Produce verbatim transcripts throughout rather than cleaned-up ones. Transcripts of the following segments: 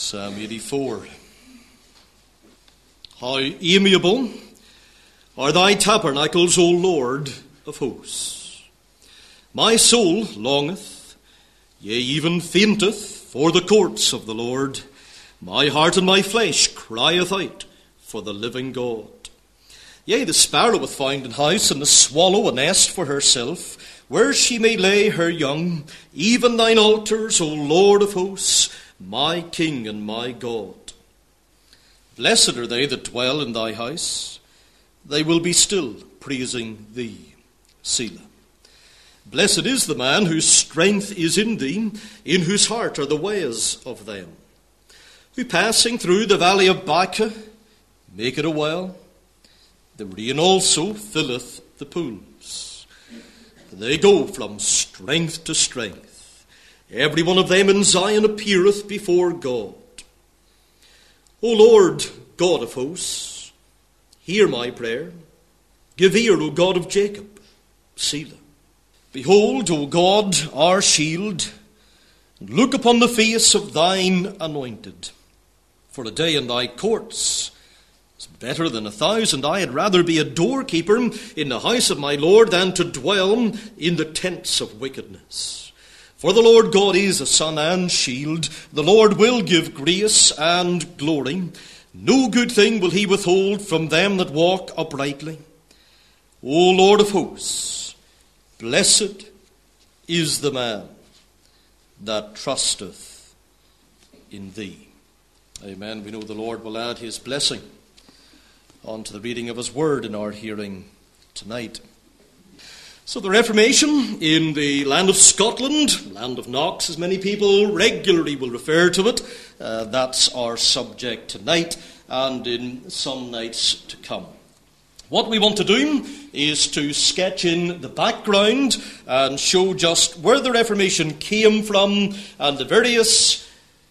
Psalm eighty-four. How amiable are thy tabernacles, O Lord of hosts! My soul longeth, yea, even fainteth, for the courts of the Lord. My heart and my flesh crieth out for the living God. Yea, the sparrow hath found an house, and the swallow a nest for herself, where she may lay her young, even thine altars, O Lord of hosts, my King and my God. Blessed are they that dwell in thy house. They will be still praising thee. Selah. Blessed is the man whose strength is in thee, in whose heart are the ways of them. Who passing through the valley of Baca make it a well. The rain also filleth the pools. They go from strength to strength. Every one of them in Zion appeareth before God. O Lord, God of hosts, hear my prayer. Give ear, O God of Jacob. Selah. Behold, O God, our shield, and look upon the face of thine anointed. For a day in thy courts is better than a thousand. I had rather be a doorkeeper in the house of my Lord than to dwell in the tents of wickedness. For the Lord God is a sun and shield. The Lord will give grace and glory. No good thing will he withhold from them that walk uprightly. O Lord of hosts, blessed is the man that trusteth in thee. Amen. We know the Lord will add his blessing onto the reading of his word in our hearing tonight. So the Reformation in the land of Scotland, land of Knox, as many people regularly will refer to it, uh, that's our subject tonight and in some nights to come. What we want to do is to sketch in the background and show just where the Reformation came from and the various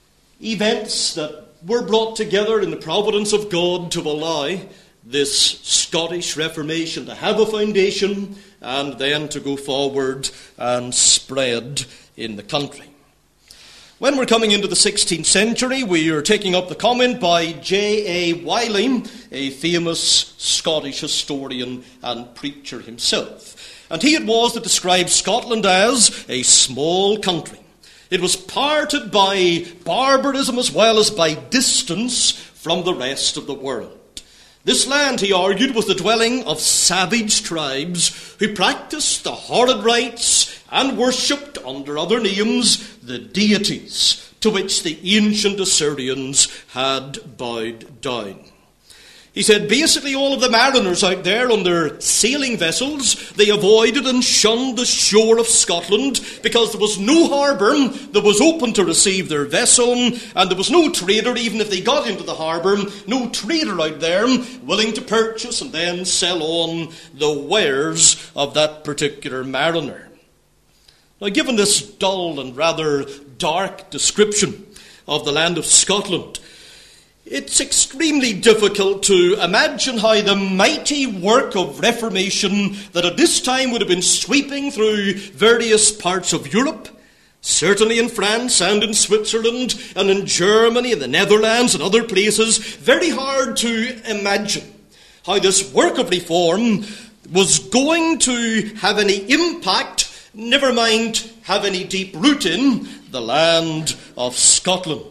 events that were brought together in the providence of God to allow this Scottish Reformation to have a foundation and then to go forward and spread in the country. When we're coming into the sixteenth century, we are taking up the comment by J A Wylie, a famous Scottish historian and preacher himself. And he it was that described Scotland as a small country. It was parted by barbarism as well as by distance from the rest of the world. This land, he argued, was the dwelling of savage tribes who practiced the horrid rites and worshipped under other names the deities to which the ancient Assyrians had bowed down. He said basically all of the mariners out there on their sailing vessels, they avoided and shunned the shore of Scotland because there was no harbour that was open to receive their vessel, and there was no trader, even if they got into the harbour, no trader out there willing to purchase and then sell on the wares of that particular mariner. Now, given this dull and rather dark description of the land of Scotland, it's extremely difficult to imagine how the mighty work of Reformation that at this time would have been sweeping through various parts of Europe, certainly in France and in Switzerland and in Germany and the Netherlands and other places, very hard to imagine how this work of reform was going to have any impact, never mind have any deep root in the land of Scotland.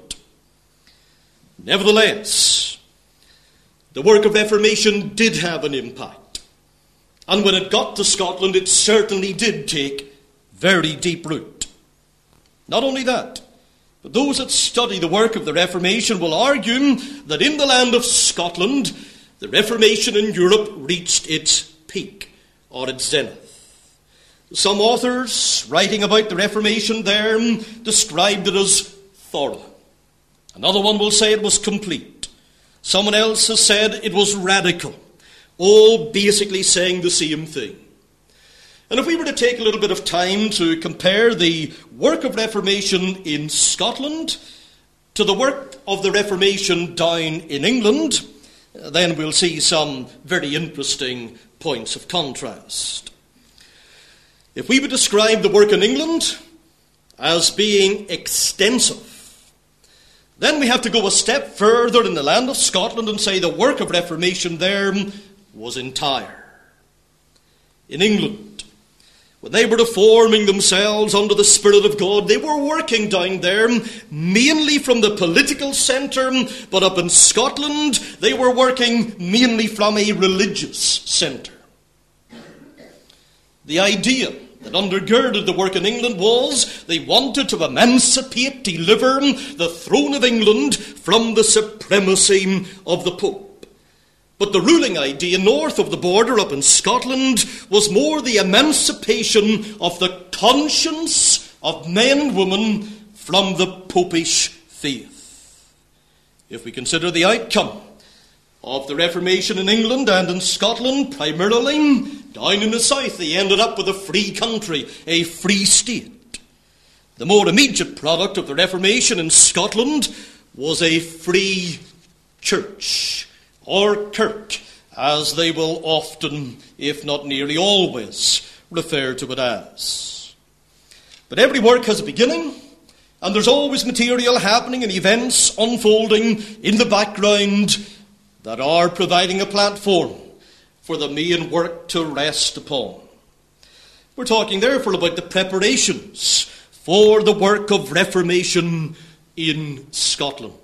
Nevertheless, the work of Reformation did have an impact. And when it got to Scotland, it certainly did take very deep root. Not only that, but those that study the work of the Reformation will argue that in the land of Scotland, the Reformation in Europe reached its peak, or its zenith. Some authors, writing about the Reformation there, described it as thorough. Another one will say it was complete. Someone else has said it was radical. All basically saying the same thing. And if we were to take a little bit of time to compare the work of Reformation in Scotland to the work of the Reformation down in England, then we'll see some very interesting points of contrast. If we would describe the work in England as being extensive, Then we have to go a step further in the land of Scotland and say the work of Reformation there was entire. In England, when they were reforming themselves under the Spirit of God, they were working down there mainly from the political centre, but up in Scotland, they were working mainly from a religious centre. The idea that undergirded the work in England was they wanted to emancipate, deliver the throne of England from the supremacy of the Pope. But the ruling idea north of the border up in Scotland was more the emancipation of the conscience of men and women from the popish faith. If we consider the outcome of the Reformation in England and in Scotland, primarily down in the south, they ended up with a free country, a free state. The more immediate product of the Reformation in Scotland was a free church, or kirk, as they will often, if not nearly always, refer to it as. But every work has a beginning, and there's always material happening and events unfolding in the background that are providing a platform for the main work to rest upon. We're talking therefore about the preparations for the work of Reformation in Scotland.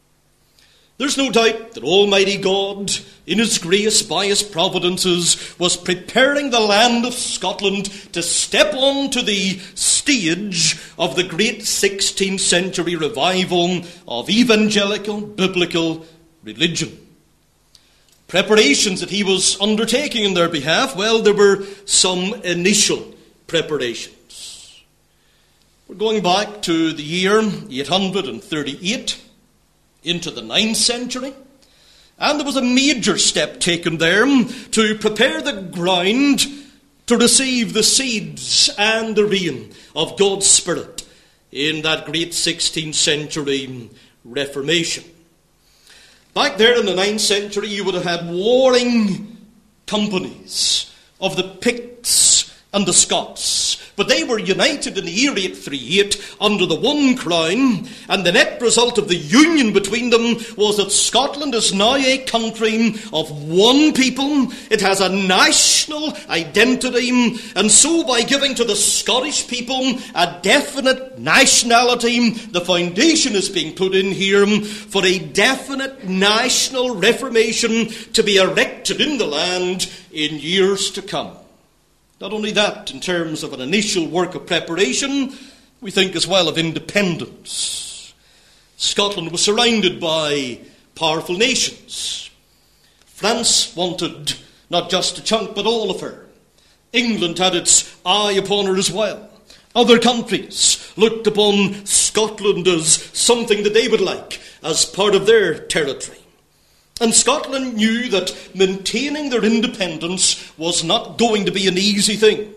There's no doubt that Almighty God, in His grace, by His providences, was preparing the land of Scotland to step onto the stage of the great sixteenth century revival of evangelical biblical religion. Preparations that He was undertaking in their behalf, well, there were some initial preparations. We're going back to the year eight hundred thirty-eight, into the ninth century, and there was a major step taken there to prepare the ground to receive the seeds and the rain of God's Spirit in that great sixteenth century Reformation. Back there in the ninth century, you would have had warring companies of the Picts and the Scots. But they were united in the year eight thirty-eight under the one crown, and the net result of the union between them was that Scotland is now a country of one people. It has a national identity, and so by giving to the Scottish people a definite nationality, the foundation is being put in here for a definite national reformation to be erected in the land in years to come. Not only that, in terms of an initial work of preparation, we think as well of independence. Scotland was surrounded by powerful nations. France wanted not just a chunk, but all of her. England had its eye upon her as well. Other countries looked upon Scotland as something that they would like as part of their territory. And Scotland knew that maintaining their independence was not going to be an easy thing.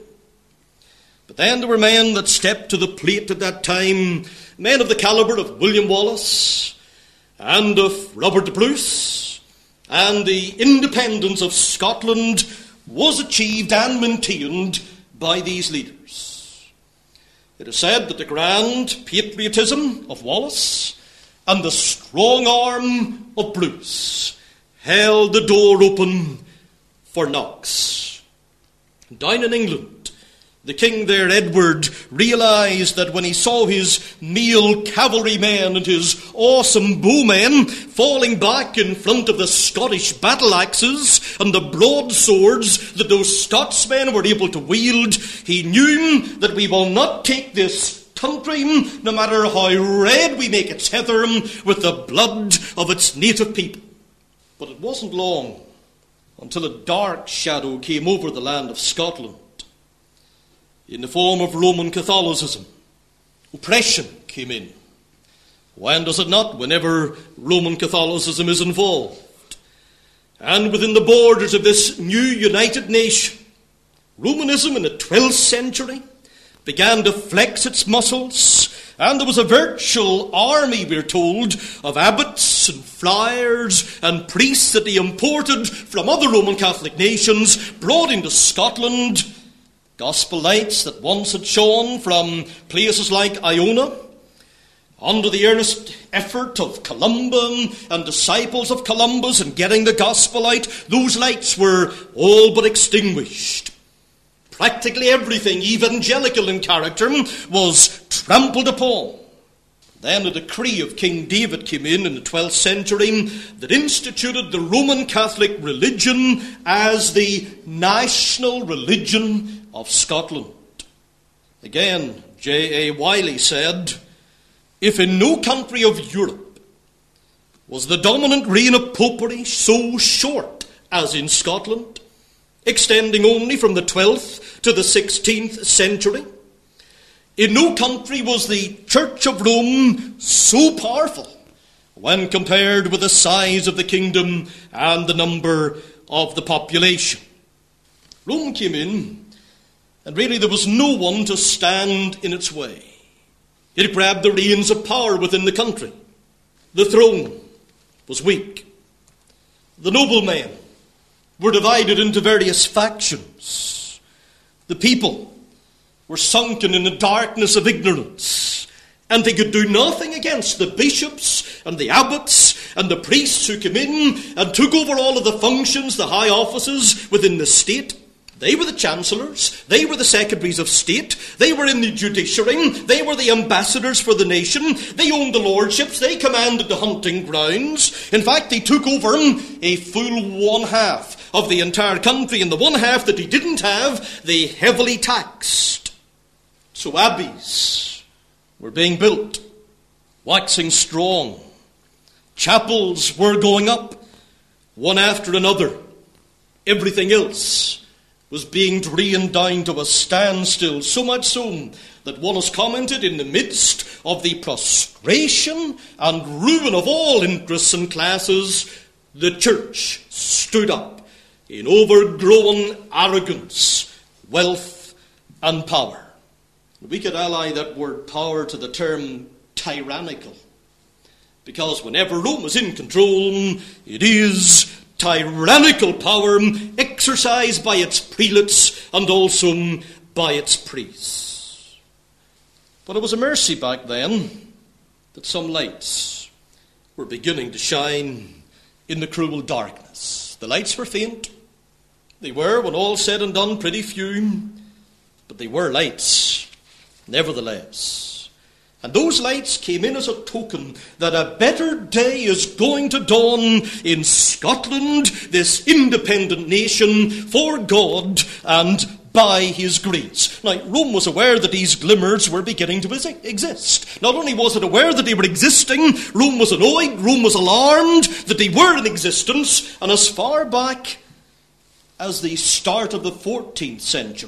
But then there were men that stepped to the plate at that time, men of the calibre of William Wallace and of Robert the Bruce, and the independence of Scotland was achieved and maintained by these leaders. It is said that the grand patriotism of Wallace and the strong arm of Bruce held the door open for Knox. Down in England, the king there, Edward, realised that when he saw his male cavalrymen and his awesome bowmen falling back in front of the Scottish battle axes and the broadswords that those Scotsmen were able to wield, he knew that we will not take this country, no matter how red we make its heather, with the blood of its native people. But it wasn't long until a dark shadow came over the land of Scotland in the form of Roman Catholicism. Oppression came in. When does it not? Whenever Roman Catholicism is involved. And within the borders of this new united nation, Romanism in the twelfth century began to flex its muscles, and there was a virtual army, we're told, of abbots and friars and priests that they imported from other Roman Catholic nations, brought into Scotland. Gospel lights that once had shone from places like Iona under the earnest effort of Columban and disciples of Columbus in getting the gospel out, those lights were all but extinguished. Practically everything evangelical in character was trampled upon. Then a decree of King David came in in the twelfth century that instituted the Roman Catholic religion as the national religion of Scotland. Again, J A Wiley said, "If in no country of Europe was the dominant reign of popery so short as in Scotland, extending only from the twelfth to the sixteenth century, in no country was the Church of Rome so powerful when compared with the size of the kingdom and the number of the population." Rome came in, and really there was no one to stand in its way. It grabbed the reins of power within the country. The throne was weak. The noblemen were divided into various factions. The people were sunken in the darkness of ignorance, and they could do nothing against the bishops and the abbots and the priests who came in and took over all of the functions, the high offices within the state. They were the chancellors, they were the secretaries of state, they were in the judiciary, they were the ambassadors for the nation, they owned the lordships, they commanded the hunting grounds. In fact, they took over a full one half of the entire country, and the one half that they didn't have, they heavily taxed. So abbeys were being built, waxing strong. Chapels were going up, one after another. Everything else was being drained down to a standstill, so much so that one has commented, in the midst of the prostration and ruin of all interests and classes, the church stood up in overgrown arrogance, wealth, and power. We could ally that word power to the term tyrannical, because whenever Rome is in control, it is tyrannical power exercised by its prelates and also by its priests. But it was a mercy back then that some lights were beginning to shine in the cruel darkness. The lights were faint. They were, when all said and done, pretty few, but they were lights nevertheless. And those lights came in as a token that a better day is going to dawn in Scotland, this independent nation, for God and by his grace. Now, Rome was aware that these glimmers were beginning to exist. Not only was it aware that they were existing, Rome was annoyed, Rome was alarmed that they were in existence, and as far back as the start of the fourteenth century,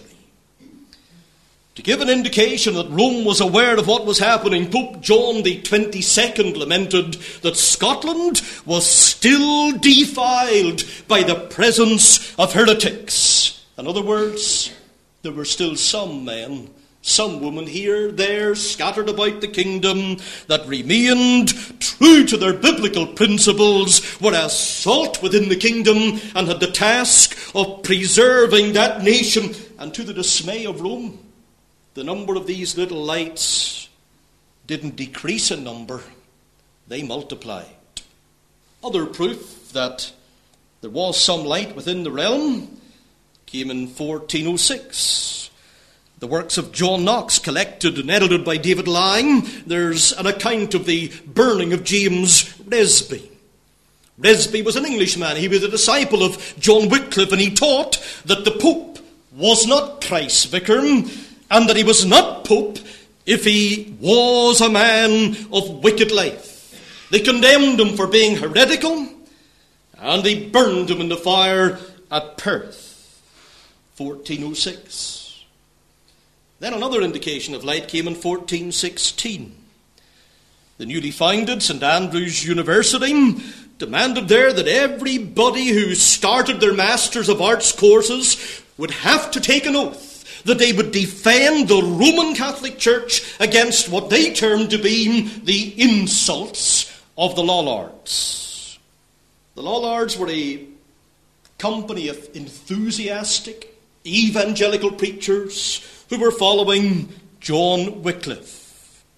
to give an indication that Rome was aware of what was happening, Pope John the twenty-second lamented that Scotland was still defiled by the presence of heretics. In other words, there were still some men, some women here, there, scattered about the kingdom that remained true to their biblical principles, were as salt within the kingdom and had the task of preserving that nation. And to the dismay of Rome, the number of these little lights didn't decrease in number, they multiplied. Other proof that there was some light within the realm came in fourteen oh six. The works of John Knox, collected and edited by David Lang. There's an account of the burning of James Resby. Resby was an Englishman. He was a disciple of John Wycliffe, and he taught that the Pope was not Christ's vicar, and that he was not Pope if he was a man of wicked life. They condemned him for being heretical, and they burned him in the fire at Perth, fourteen oh six. Then another indication of light came in fourteen sixteen. The newly founded Saint Andrew's University demanded there that everybody who started their Masters of Arts courses would have to take an oath that they would defend the Roman Catholic Church against what they termed to be the insults of the Lollards. The Lollards were a company of enthusiastic, evangelical preachers who were following John Wycliffe.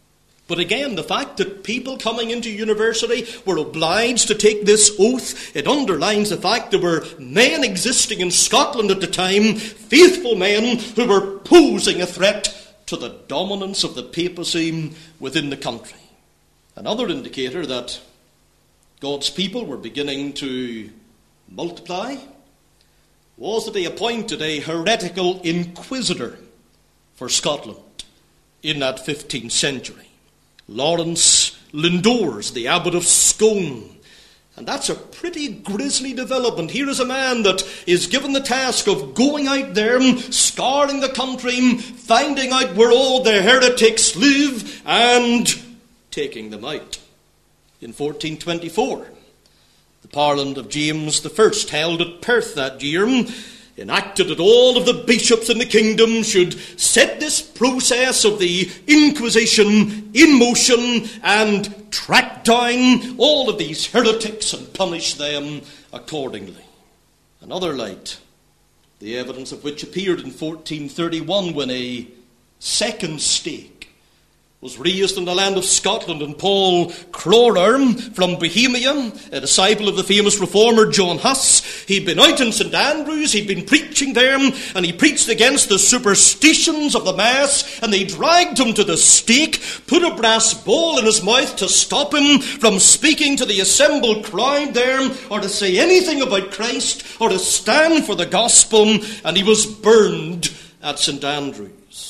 But again, the fact that people coming into university were obliged to take this oath, it underlines the fact there were men existing in Scotland at the time, faithful men who were posing a threat to the dominance of the papacy within the country. Another indicator that God's people were beginning to multiply was that they appointed a heretical inquisitor for Scotland in that fifteenth century. Lawrence Lindores, the abbot of Scone. And that's a pretty grisly development. Here is a man that is given the task of going out there, scouring the country, finding out where all the heretics live, and taking them out. In fourteen twenty-four, the Parliament of James the First, held at Perth that year, enacted that all of the bishops in the kingdom should set this process of the Inquisition in motion and track down all of these heretics and punish them accordingly. Another light, the evidence of which appeared in fourteen thirty-one when a second stake was raised in the land of Scotland, and Paul Clogher from Bohemia, a disciple of the famous reformer John Huss, he'd been out in St Andrews, he'd been preaching there, and he preached against the superstitions of the Mass, and they dragged him to the stake, put a brass ball in his mouth to stop him from speaking to the assembled crowd there, or to say anything about Christ, or to stand for the gospel, and he was burned at St Andrews.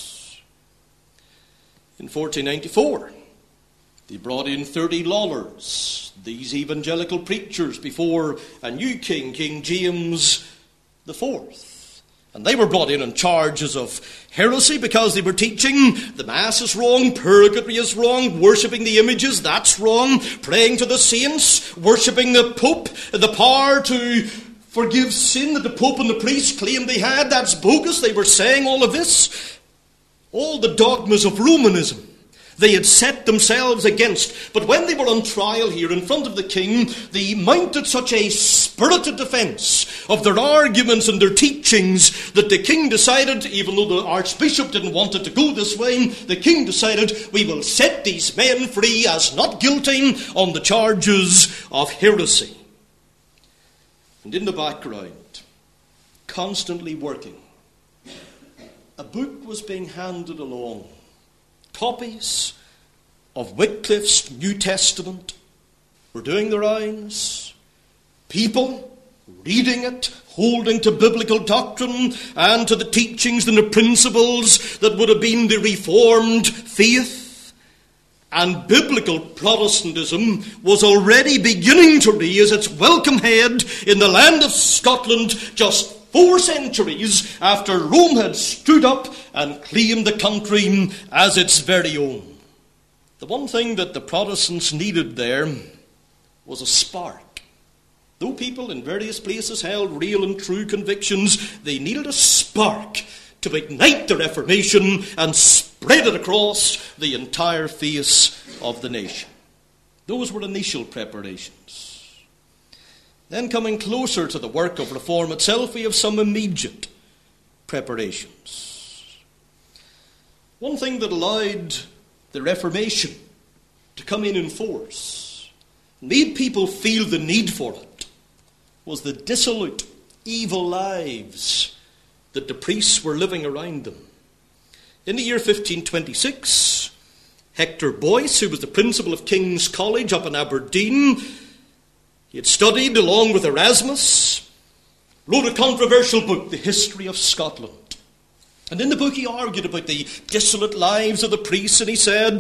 In fourteen ninety-four, they brought in thirty Lollards, these evangelical preachers, before a new king, King James the Fourth. And they were brought in on charges of heresy because they were teaching the Mass is wrong, purgatory is wrong, worshipping the images, that's wrong, praying to the saints, worshipping the Pope, the power to forgive sin that the Pope and the priest claimed they had, that's bogus. They were saying all of this. All the dogmas of Romanism they had set themselves against. But when they were on trial here in front of the king, they mounted such a spirited defence of their arguments and their teachings that the king decided, even though the archbishop didn't want it to go this way, the king decided, we will set these men free as not guilty on the charges of heresy. And in the background, constantly working, a book was being handed along. Copies of Wycliffe's New Testament were doing the rounds. People reading it, holding to biblical doctrine and to the teachings and the principles that would have been the Reformed faith. And biblical Protestantism was already beginning to raise its welcome head in the land of Scotland just four centuries after Rome had stood up and claimed the country as its very own. The one thing that the Protestants needed there was a spark. Though people in various places held real and true convictions, they needed a spark to ignite the Reformation and spread it across the entire face of the nation. Those were initial preparations. Then, coming closer to the work of reform itself, we have some immediate preparations. One thing that allowed the Reformation to come in in force, made people feel the need for it, was the dissolute, evil lives that the priests were living around them. In the year fifteen twenty-six, Hector Boyce, who was the principal of King's College up in Aberdeen, he had studied along with Erasmus, wrote a controversial book, The History of Scotland. And in the book he argued about the dissolute lives of the priests, and he said,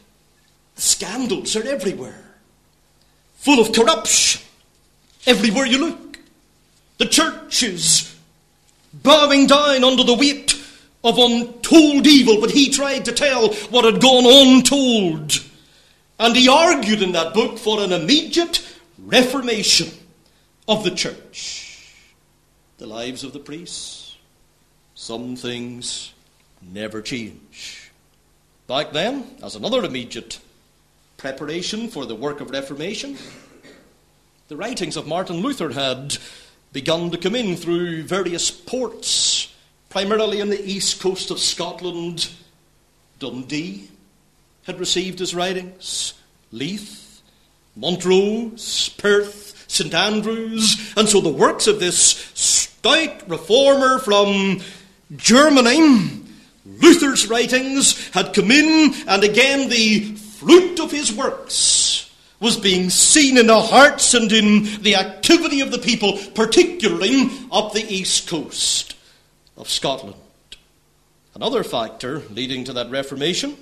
scandals are everywhere, full of corruption, everywhere you look. The church is bowing down under the weight of untold evil, but he tried to tell what had gone untold. And he argued in that book for an immediate reformation of the church. The lives of the priests, some things never change. Back then, as another immediate preparation for the work of reformation, the writings of Martin Luther had begun to come in through various ports, primarily on the east coast of Scotland, Dundee, had received his writings. Leith, Montrose, Perth, St Andrews, and so the works of this stout reformer from Germany, Luther's writings, had come in, and again the fruit of his works was being seen in the hearts and in the activity of the people, particularly up the east coast of Scotland. Another factor leading to that Reformation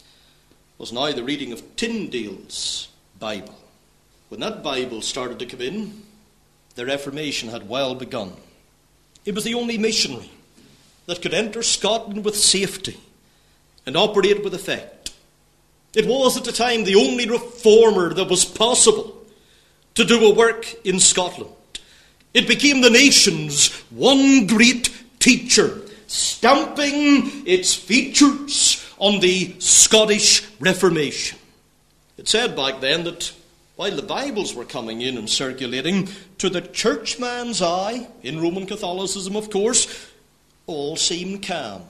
was now the reading of Tyndale's Bible. When that Bible started to come in, the Reformation had well begun. It was the only missionary that could enter Scotland with safety and operate with effect. It was at the time the only reformer that was possible to do a work in Scotland. It became the nation's one great teacher, stamping its features on the Scottish Reformation. It said back then that while the Bibles were coming in and circulating, to the churchman's eye, in Roman Catholicism of course, all seemed calm.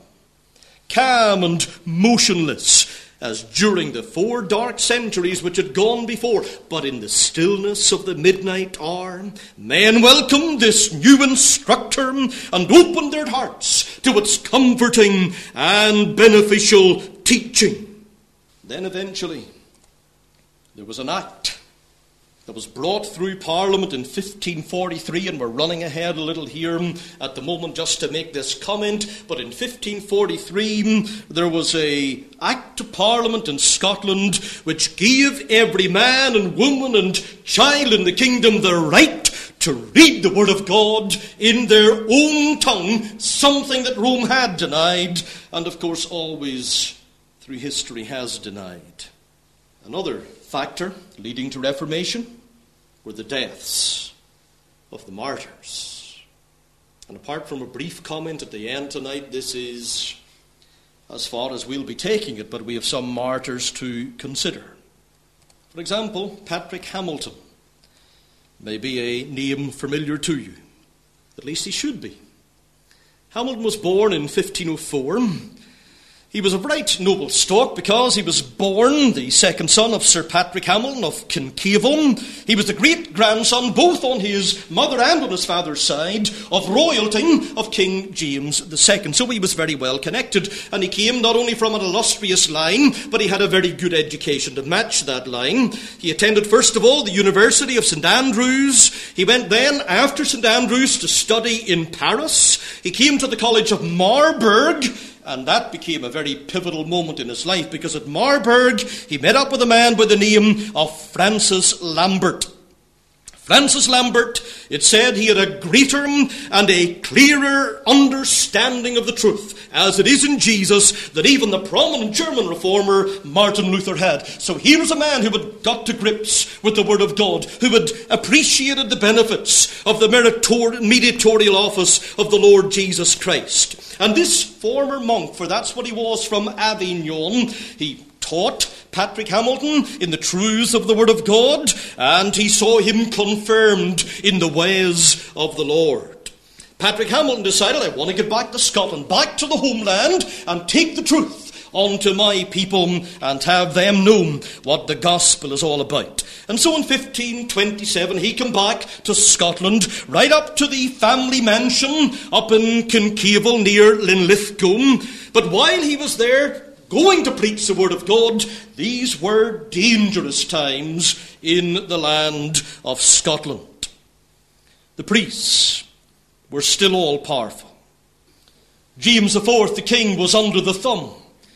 Calm and motionless, as during the four dark centuries which had gone before. But in the stillness of the midnight hour, men welcomed this new instructor and opened their hearts to its comforting and beneficial teaching. Then eventually, there was an act that was brought through Parliament in fifteen forty-three, and we're running ahead a little here at the moment just to make this comment, but in fifteen forty-three there was a Act of Parliament in Scotland which gave every man and woman and child in the kingdom the right to read the Word of God in their own tongue, something that Rome had denied, and of course always through history has denied. Another factor leading to Reformation were the deaths of the martyrs. And apart from a brief comment at the end tonight, this is as far as we'll be taking it, but we have some martyrs to consider. For example, Patrick Hamilton may be a name familiar to you. At least he should be. Hamilton was born in fifteen oh four. He was of right noble stock because he was born the second son of Sir Patrick Hamilton of Kincavel. He was the great-grandson, both on his mother and on his father's side, of royalty of King James the Second. So he was very well connected, and he came not only from an illustrious line, but he had a very good education to match that line. He attended, first of all, the University of St Andrews. He went then, after St Andrews, to study in Paris. He came to the College of Marburg, and that became a very pivotal moment in his life, because at Marburg he met up with a man by the name of Francis Lambert. Francis Lambert, it said he had a greater and a clearer understanding of the truth, as it is in Jesus, that even the prominent German reformer Martin Luther had. So here was a man who had got to grips with the Word of God, who had appreciated the benefits of the meritor- mediatorial office of the Lord Jesus Christ. And this former monk, for that's what he was, from Avignon, he taught Patrick Hamilton in the truths of the Word of God, and he saw him confirmed in the ways of the Lord. Patrick Hamilton decided, I want to get back to Scotland, back to the homeland, and take the truth onto my people and have them know what the gospel is all about. And so in fifteen twenty-seven he came back to Scotland, right up to the family mansion up in Kincavel near Linlithgow. But while he was there going to preach the Word of God, these were dangerous times in the land of Scotland. The priests were still all powerful. James the Fourth, the king, was under the thumb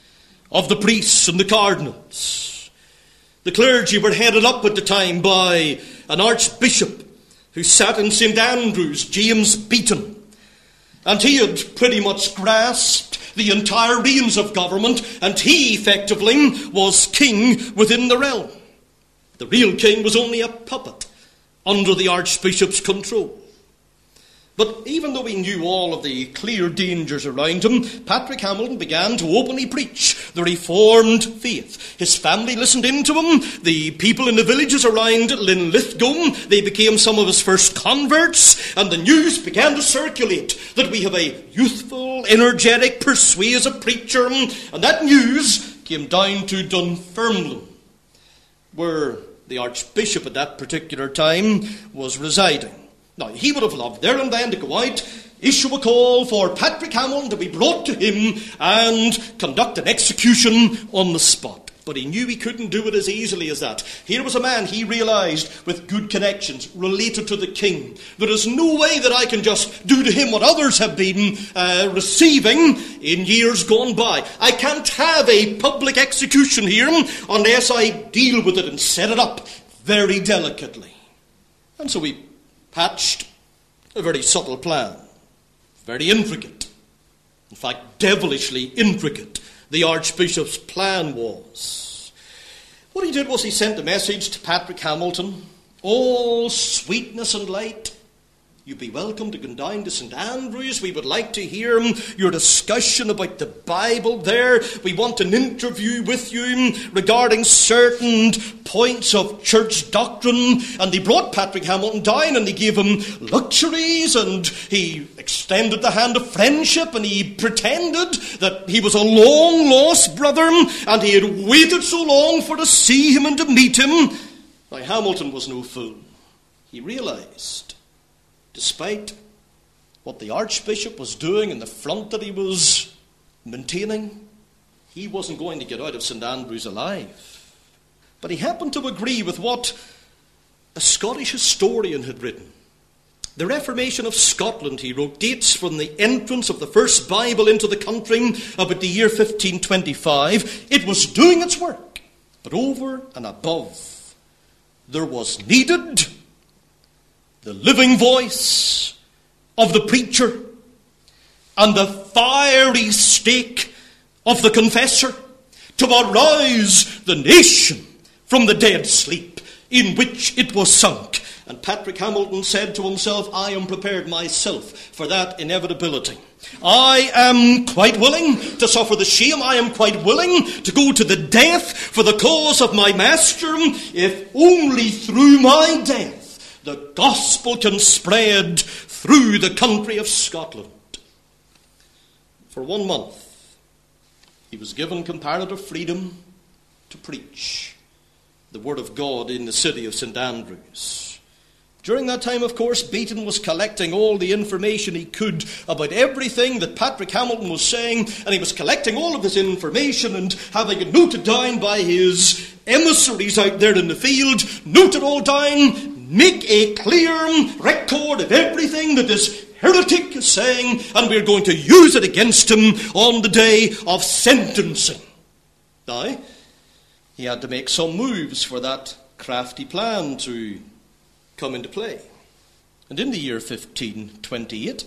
of the priests and the cardinals. The clergy were headed up at the time by an archbishop who sat in St Andrews, James Beaton. And he had pretty much grasped the entire reins of government, and he effectively was king within the realm. The real king was only a puppet under the archbishop's control. But even though he knew all of the clear dangers around him, Patrick Hamilton began to openly preach the Reformed faith. His family listened in to him. The people in the villages around Linlithgow, they became some of his first converts, and the news began to circulate that we have a youthful, energetic, persuasive preacher, and that news came down to Dunfermline, where the Archbishop at that particular time was residing. Now, he would have loved there and then to go out, issue a call for Patrick Hamilton to be brought to him and conduct an execution on the spot. But he knew he couldn't do it as easily as that. Here was a man, he realised, with good connections, related to the king. There is no way that I can just do to him what others have been uh, receiving in years gone by. I can't have a public execution here unless I deal with it and set it up very delicately. And so he hatched a very subtle plan, very intricate. In fact, devilishly intricate. The Archbishop's plan was. What he did was he sent a message to Patrick Hamilton, all sweetness and light. You'd be welcome to go down to St Andrews. We would like to hear your discussion about the Bible there. We want an interview with you regarding certain points of church doctrine. And they brought Patrick Hamilton down and they gave him luxuries and he extended the hand of friendship and he pretended that he was a long-lost brother and he had waited so long for to see him and to meet him. Now, Hamilton was no fool. He realised, despite what the Archbishop was doing and the front that he was maintaining, he wasn't going to get out of St Andrews alive. But he happened to agree with what a Scottish historian had written. The Reformation of Scotland, he wrote, dates from the entrance of the first Bible into the country about the year fifteen twenty-five. It was doing its work, but over and above, there was needed the living voice of the preacher and the fiery stake of the confessor to arouse the nation from the dead sleep in which it was sunk. And Patrick Hamilton said to himself, I am prepared myself for that inevitability. I am quite willing to suffer the shame. I am quite willing to go to the death for the cause of my master, if only through my death the gospel can spread through the country of Scotland. For one month, he was given comparative freedom to preach the word of God in the city of St Andrews. During that time, of course, Beaton was collecting all the information he could about everything that Patrick Hamilton was saying, and he was collecting all of this information and having it noted down by his emissaries out there in the field. Note it all down. Make a clear record of everything that this heretic is saying, and we're going to use it against him on the day of sentencing. Now, he had to make some moves for that crafty plan to come into play. And in the year fifteen twenty-eight,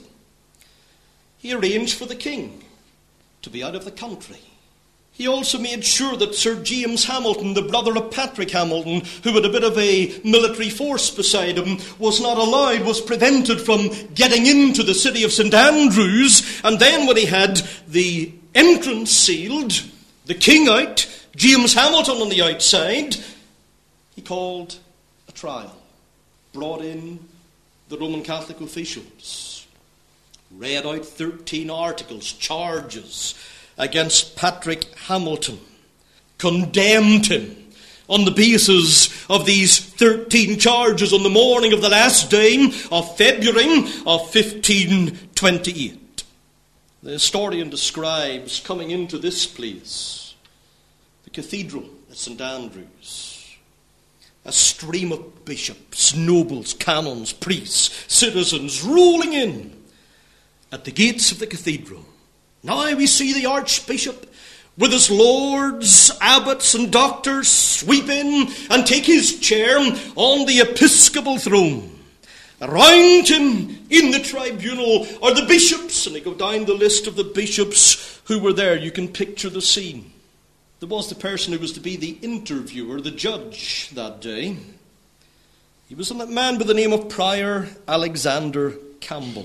he arranged for the king to be out of the country. He also made sure that Sir James Hamilton, the brother of Patrick Hamilton, who had a bit of a military force beside him, was not allowed, was prevented from getting into the city of St Andrews. And then when he had the entrance sealed, the king out, James Hamilton on the outside, he called a trial, brought in the Roman Catholic officials, read out thirteen articles, charges against Patrick Hamilton, condemned him on the basis of these thirteen charges on the morning of the last day of February of fifteen twenty-eight. The historian describes coming into this place, the cathedral at St Andrews, a stream of bishops, nobles, canons, priests, citizens rolling in at the gates of the cathedral. Now we see the Archbishop with his lords, abbots and doctors sweep in and take his chair on the episcopal throne. Around him in the tribunal are the bishops, and they go down the list of the bishops who were there. You can picture the scene. There was the person who was to be the interviewer, the judge that day. He was a man by the name of Prior Alexander Campbell.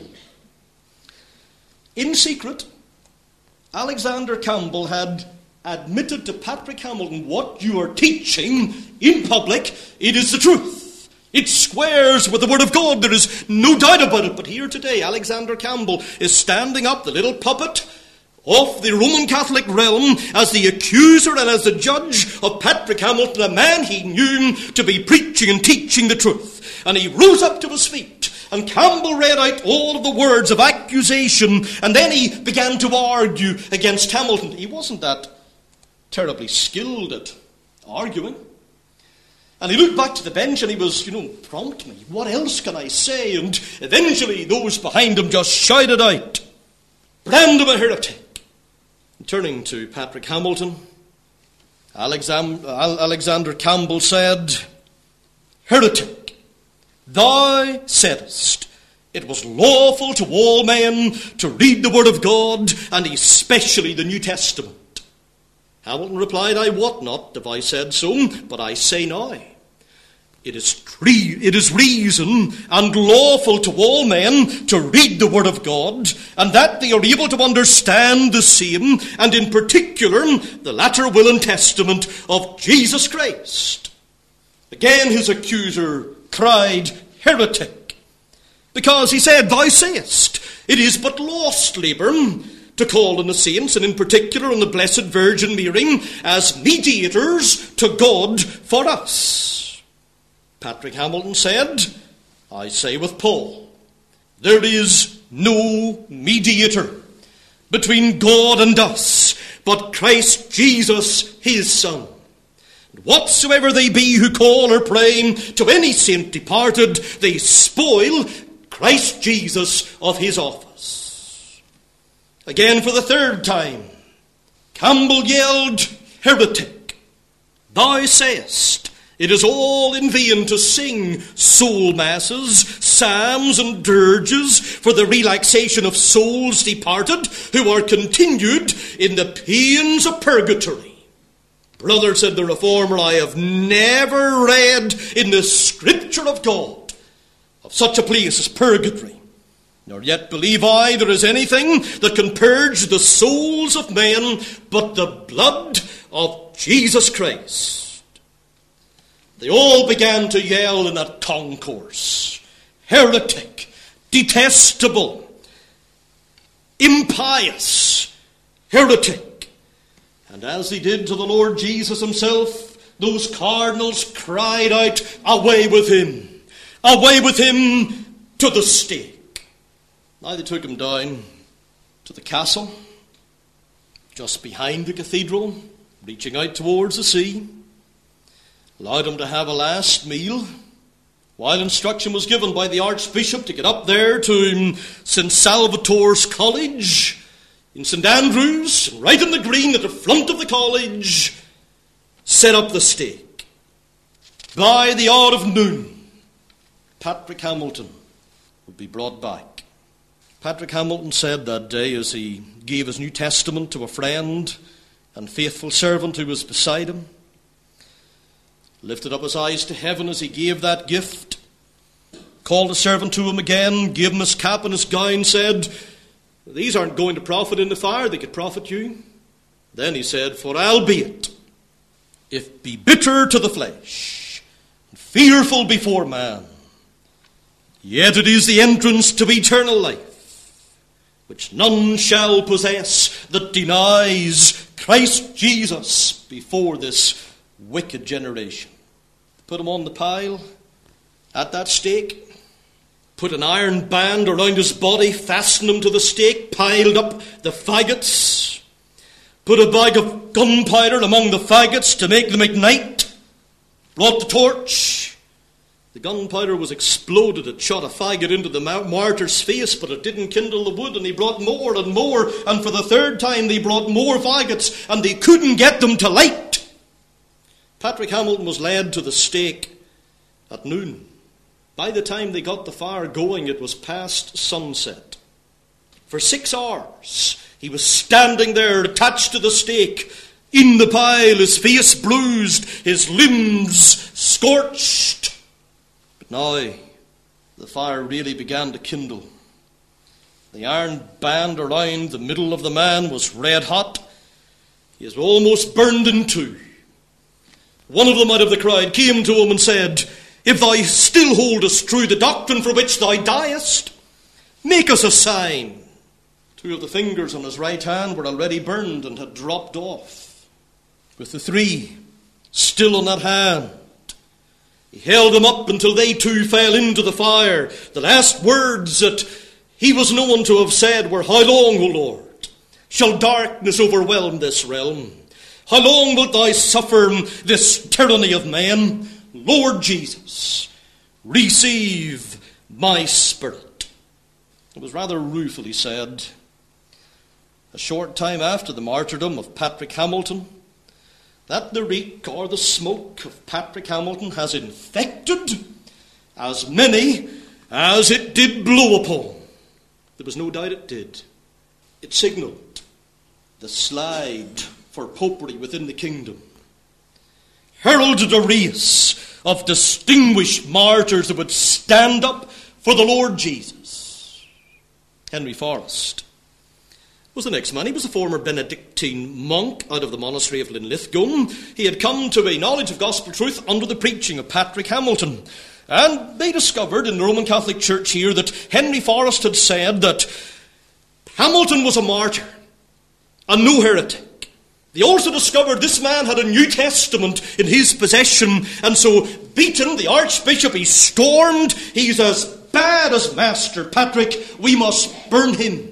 In secret, Alexander Campbell had admitted to Patrick Hamilton, what you are teaching in public, it is the truth. It squares with the word of God. There is no doubt about it. But here today, Alexander Campbell is standing up, the little puppet, of the Roman Catholic realm as the accuser and as the judge of Patrick Hamilton, a man he knew to be preaching and teaching the truth. And he rose up to his feet, and Campbell read out all of the words of accusation, and then he began to argue against Hamilton. He wasn't that terribly skilled at arguing. And he looked back to the bench and he was, you know, prompt me. What else can I say? And eventually those behind him just shouted out, brand him a heretic. And turning to Patrick Hamilton, Alexander, Alexander Campbell said, heretic, thou saidst it was lawful to all men to read the Word of God, and especially the New Testament. Hamilton replied, I wot not if I said so, but I say now. It is, tre- it is reason and lawful to all men to read the Word of God, and that they are able to understand the same, and in particular the latter will and testament of Jesus Christ. Again his accuser cried, heretic, because he said, thou sayest, it is but lost labour to call on the saints, and in particular on the Blessed Virgin Mary, as mediators to God for us. Patrick Hamilton said, I say with Paul, there is no mediator between God and us, but Christ Jesus, his Son. And whatsoever they be who call or pray to any saint departed, they spoil Christ Jesus of his office. Again for the third time, Campbell yelled, heretic, thou sayest, it is all in vain to sing soul masses, psalms and dirges for the relaxation of souls departed who are continued in the pains of purgatory. Brother, said the Reformer, I have never read in the Scripture of God of such a place as purgatory, nor yet believe I there is anything that can purge the souls of men but the blood of Jesus Christ. They all began to yell in that concourse, heretic, detestable, impious, heretic. And as they did to the Lord Jesus himself, those cardinals cried out, away with him, away with him to the stake. Now they took him down to the castle, just behind the cathedral, reaching out towards the sea. Allowed him to have a last meal, while instruction was given by the Archbishop to get up there to Saint Salvator's College in Saint Andrews, right in the green at the front of the college, set up the stake. By the hour of noon, Patrick Hamilton would be brought back. Patrick Hamilton said that day, as he gave his New Testament to a friend and faithful servant who was beside him, lifted up his eyes to heaven as he gave that gift, called the servant to him again, gave him his cap and his gown, said, these aren't going to profit in the fire, they could profit you. Then he said, for albeit, if be bitter to the flesh, and fearful before man, yet it is the entrance to eternal life, which none shall possess that denies Christ Jesus before this wicked generation. Put him on the pile at that stake, put an iron band around his body, fastened him to the stake, piled up the faggots, put a bag of gunpowder among the faggots to make them ignite, brought the torch. The gunpowder was exploded. It shot a faggot into the martyr's face, but it didn't kindle the wood, and he brought more and more, and for the third time they brought more faggots, and they couldn't get them to light. Patrick Hamilton was led to the stake at noon. By the time they got the fire going, it was past sunset. For six hours, he was standing there attached to the stake, in the pile, his face bruised, his limbs scorched. But now, the fire really began to kindle. The iron band around the middle of the man was red hot. He was almost burned in two. One of them out of the crowd came to him and said, if thou still holdest true the doctrine for which thou diest, make us a sign. Two of the fingers on his right hand were already burned and had dropped off. With the three still on that hand, he held them up until they too fell into the fire. The last words that he was known to have said were, "How long, O Lord, shall darkness overwhelm this realm? How long wilt thou suffer this tyranny of men? Lord Jesus, receive my spirit." It was rather ruefully said. A short time after the martyrdom of Patrick Hamilton, that the reek or the smoke of Patrick Hamilton has infected as many as it did blow upon. There was no doubt it did. It signalled the slide for popery within the kingdom, heralded a race of distinguished martyrs that would stand up for the Lord Jesus. Henry Forrest was the next man. He was a former Benedictine monk out of the monastery of Linlithgow. He had come to a knowledge of gospel truth under the preaching of Patrick Hamilton. And they discovered in the Roman Catholic Church here that Henry Forrest had said that Hamilton was a martyr and no heretic. They also discovered this man had a New Testament in his possession, and so Beaton, the Archbishop, he stormed. He's as bad as Master Patrick. We must burn him.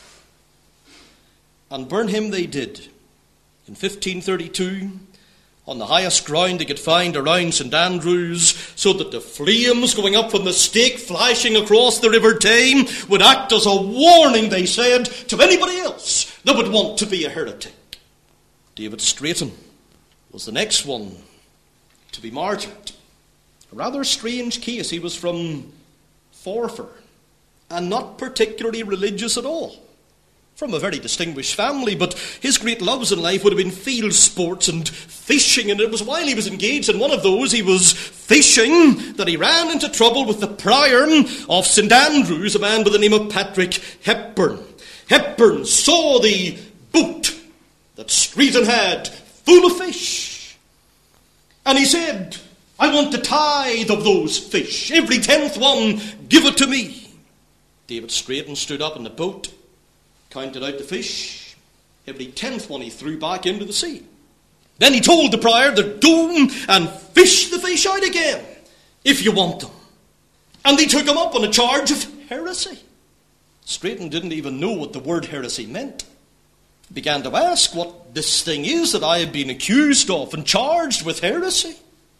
And burn him they did. In fifteen thirty-two, on the highest ground they could find around St Andrews, so that the flames going up from the stake flashing across the River Tame would act as a warning, they said, to anybody else that would want to be a heretic. David Straiton was the next one to be martyred. A rather strange case. He was from Forfar, and not particularly religious at all. From a very distinguished family, but his great loves in life would have been field sports and fishing, and it was while he was engaged in one of those, he was fishing, that he ran into trouble with the prior of St Andrews, a man by the name of Patrick Hepburn. Hepburn saw the boat that Straiton had full of fish, and he said, "I want the tithe of those fish, every tenth one, give it to me." David Straiton stood up in the boat, counted out the fish. Every tenth one he threw back into the sea. Then he told the prior to go and fish the fish out again, if you want them. And they took him up on a charge of heresy. Straiton didn't even know what the word heresy meant. He began to ask what this thing is that I have been accused of and charged with heresy.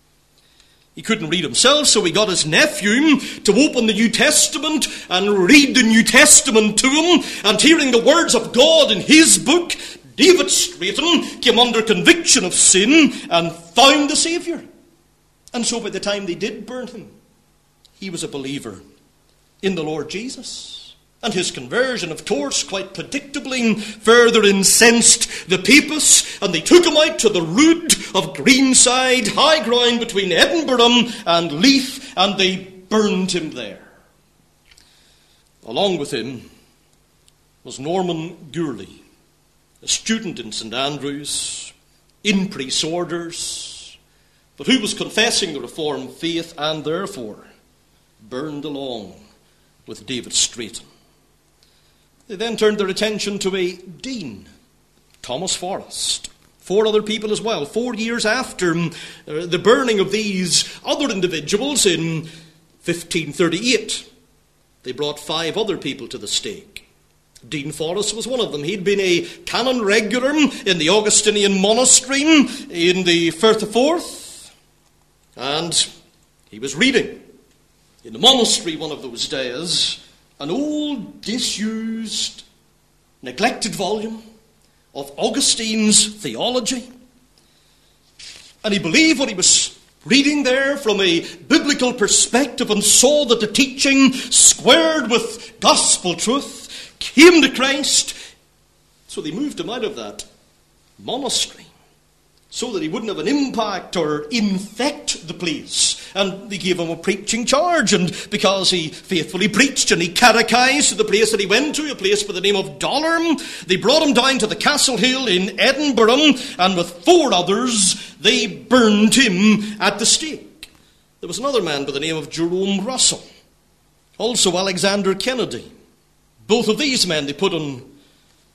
He couldn't read himself, so he got his nephew to open the New Testament and read the New Testament to him. And hearing the words of God in his book, David Straiton came under conviction of sin and found the Saviour. And so by the time they did burn him, he was a believer in the Lord Jesus. And his conversion, of course, quite predictably, further incensed the papists, and they took him out to the rood of Greenside, high ground between Edinburgh and Leith, and they burned him there. Along with him was Norman Gourley, a student in St Andrews, in priest's orders, but who was confessing the Reformed faith and therefore burned along with David Straiton. They then turned their attention to a dean, Thomas Forrest. Four other people as well. Four years after uh, the burning of these other individuals in fifteen thirty-eight, they brought five other people to the stake. Dean Forrest was one of them. He'd been a canon regular in the Augustinian monastery in the Firth of Forth, and he was reading in the monastery one of those days an old, disused, neglected volume of Augustine's theology. And he believed what he was reading there from a biblical perspective and saw that the teaching squared with gospel truth, came to Christ. So they moved him out of that monastery so that he wouldn't have an impact or infect the place. And they gave him a preaching charge, and because he faithfully preached and he catechized to the place that he went to, a place by the name of Dollarm, they brought him down to the Castle Hill in Edinburgh, and with four others they burned him at the stake. There was another man by the name of Jerome Russell, also Alexander Kennedy. Both of these men they put on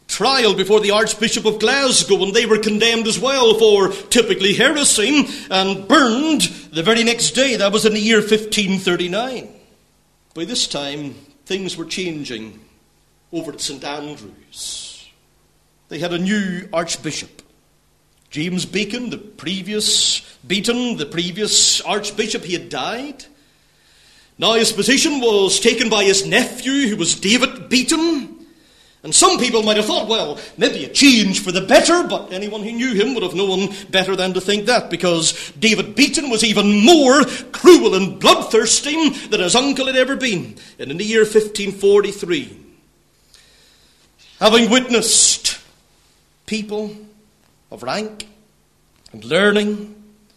trial before the Archbishop of Glasgow, and they were condemned as well for typically heresy and burned the very next day. That was in the year fifteen thirty-nine. By this time, things were changing over at St Andrews. They had a new archbishop. James Beacon, the previous Beaton, the previous archbishop, he had died. Now his position was taken by his nephew, who was David Beaton. And some people might have thought, well, maybe a change for the better, but anyone who knew him would have known better than to think that, because David Beaton was even more cruel and bloodthirsty than his uncle had ever been. And in the year fifteen forty-three, having witnessed people of rank and learning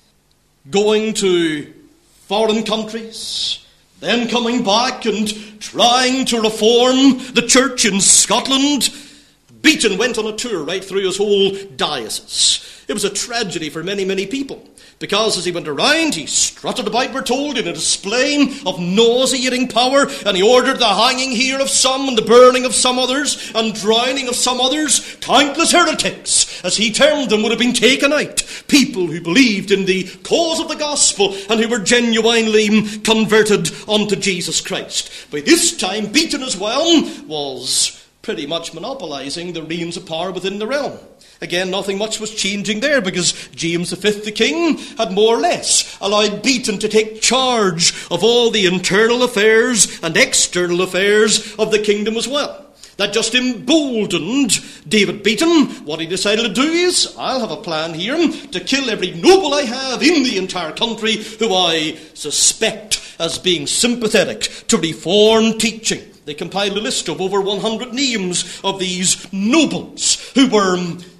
going to foreign countries, then coming back and trying to reform the church in Scotland, Beaton went on a tour right through his whole diocese. It was a tragedy for many, many people, because as he went around, he strutted about, we're told, in a display of nauseating power, and he ordered the hanging here of some and the burning of some others and drowning of some others. Countless heretics, as he termed them, would have been taken out. People who believed in the cause of the gospel and who were genuinely converted unto Jesus Christ. By this time, Beaton as well was pretty much monopolising the reins of power within the realm. Again, nothing much was changing there, because James the Fifth, the king, had more or less allowed Beaton to take charge of all the internal affairs and external affairs of the kingdom as well. That just emboldened David Beaton. What he decided to do is, I'll have a plan here to kill every noble I have in the entire country who I suspect as being sympathetic to Reformed teaching. They compiled a list of over one hundred names of these nobles who were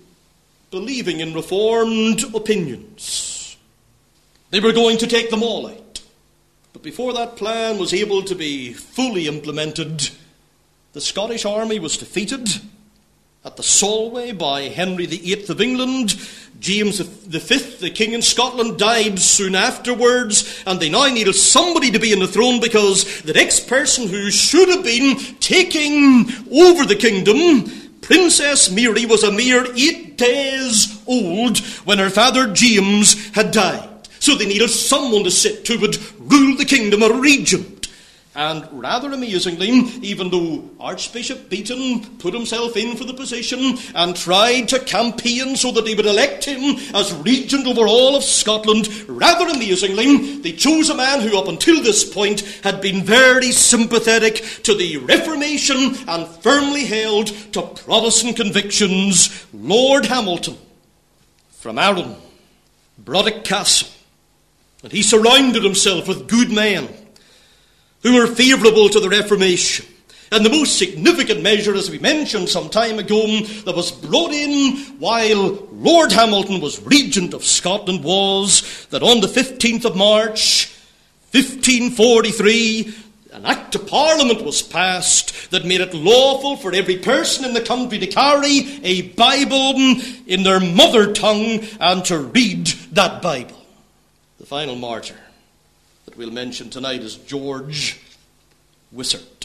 believing in Reformed opinions. They were going to take them all out. But before that plan was able to be fully implemented, the Scottish army was defeated at the Solway by Henry the Eighth of England. James the Fifth, the king in Scotland, died soon afterwards, and they now needed somebody to be on the throne, because the next person who should have been taking over the kingdom, Princess Mary, was a mere eight days old when her father James had died. So they needed someone to sit who would rule the kingdom, a regent. And rather amazingly, even though Archbishop Beaton put himself in for the position and tried to campaign so that they would elect him as regent over all of Scotland, rather amazingly, they chose a man who up until this point had been very sympathetic to the Reformation and firmly held to Protestant convictions, Lord Hamilton from Arran, Brodick Castle. And he surrounded himself with good men who were favourable to the Reformation. And the most significant measure, as we mentioned some time ago, that was brought in while Lord Hamilton was Regent of Scotland was that on the fifteenth of March, fifteen forty-three, an Act of Parliament was passed that made it lawful for every person in the country to carry a Bible in their mother tongue and to read that Bible. The final martyr that we'll mention tonight is George Wishart.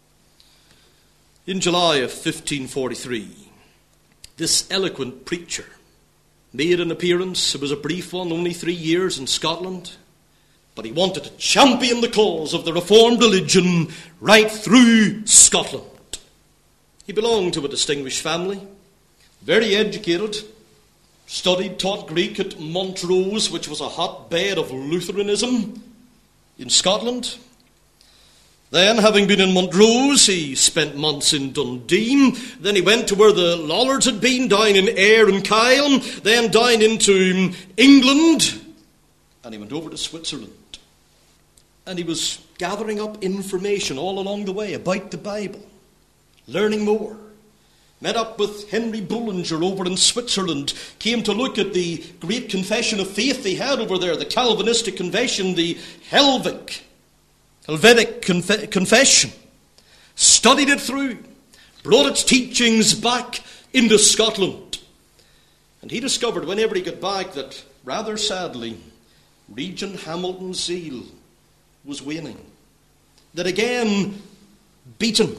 In July of fifteen forty-three, this eloquent preacher made an appearance. It was a brief one, only three years in Scotland, but he wanted to champion the cause of the Reformed religion right through Scotland. He belonged to a distinguished family, very educated, studied, taught Greek at Montrose, which was a hotbed of Lutheranism in Scotland. Then, having been in Montrose, he spent months in Dundee. Then he went to where the Lollards had been, down in Ayr and Kyle. Then down into England. And he went over to Switzerland. And he was gathering up information all along the way about the Bible, learning more. Met up with Henry Bullinger over in Switzerland, came to look at the great confession of faith they had over there, the Calvinistic confession, the Helvic, Helvetic conf- confession. Studied it through, brought its teachings back into Scotland. And he discovered whenever he got back that, rather sadly, Regent Hamilton's zeal was waning. That again, Beaton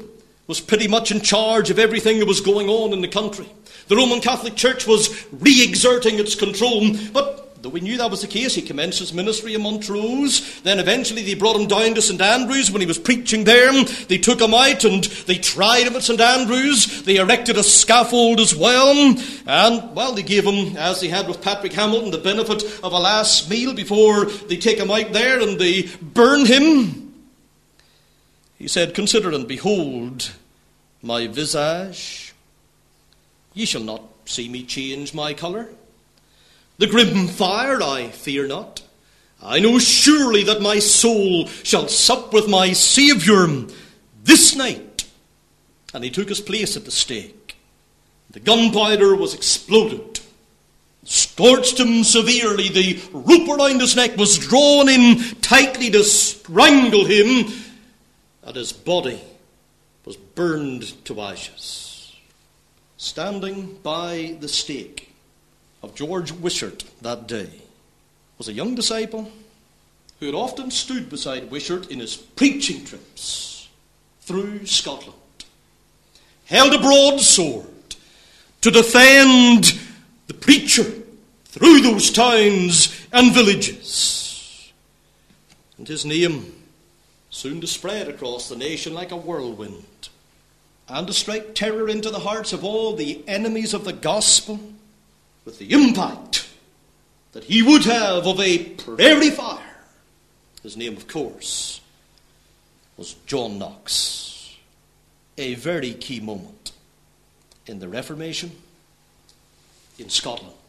was pretty much in charge of everything that was going on in the country. The Roman Catholic Church was re-exerting its control, but though we knew that was the case, he commenced his ministry in Montrose. Then eventually they brought him down to St Andrews. When he was preaching there, they took him out and they tried him at St Andrews. They erected a scaffold as well. And, well, they gave him, as they had with Patrick Hamilton, the benefit of a last meal before they take him out there and they burn him. He said, "Consider and behold my visage. Ye shall not see me change my colour. The grim fire I fear not. I know surely that my soul shall sup with my Saviour this night." And he took his place at the stake. The gunpowder was exploded, scorched him severely. The rope around his neck was drawn in tightly to strangle him, and his body was burned to ashes. Standing by the stake of George Wishart that day was a young disciple who had often stood beside Wishart in his preaching trips through Scotland, held a broadsword to defend the preacher through those towns and villages. And his name soon to spread across the nation like a whirlwind, and to strike terror into the hearts of all the enemies of the gospel with the impact that he would have of a prairie fire. His name, of course, was John Knox. A very key moment in the Reformation in Scotland.